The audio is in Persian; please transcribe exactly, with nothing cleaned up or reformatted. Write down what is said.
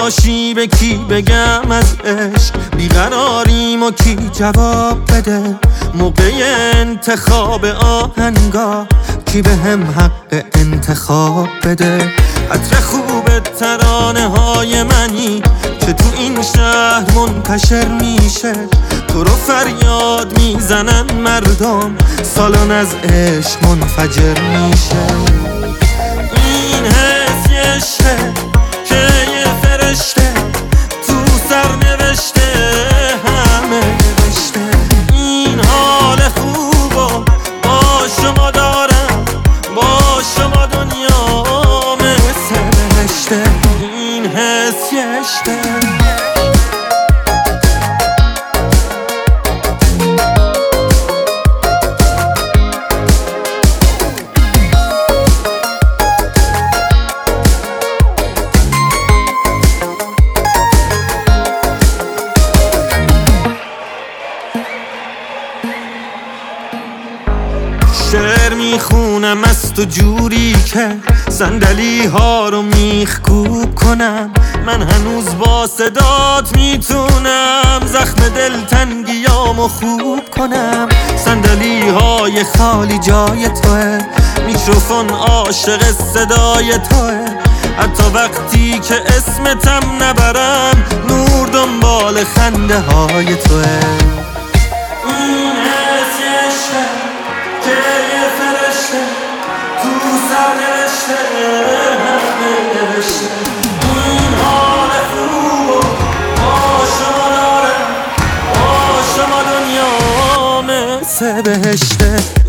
باشی به کی بگم از عشق بیقراریم و کی جواب بده موقع انتخاب آهنگا کی به هم حق انتخاب بده عطر خوب ترانه های منی که تو این شهر منتشر میشه تو رو فریاد میزنن مردم سالن از عشق منفجر میشه این حس یه عشقه که یه فرشته تو سر نوشته همه نوشته این حال خوبو با شما دارم با شما دنیا مثل بهشته این حس یه عشقه شعر میخونم از تو جوری که صندلی ها رو میخکوب کنم من هنوز با صدات میتونم زخم دلتنگیامو خوب کنم صندلی های خالی جای توه میکروفون عاشق صدای توه حتی وقتی که اسمتم نبرم نور دنبال خنده های توه که یه فرشته تو سر نوشته نوشته این حال خوبو با شما دارم با شما دنیا مثل بهشته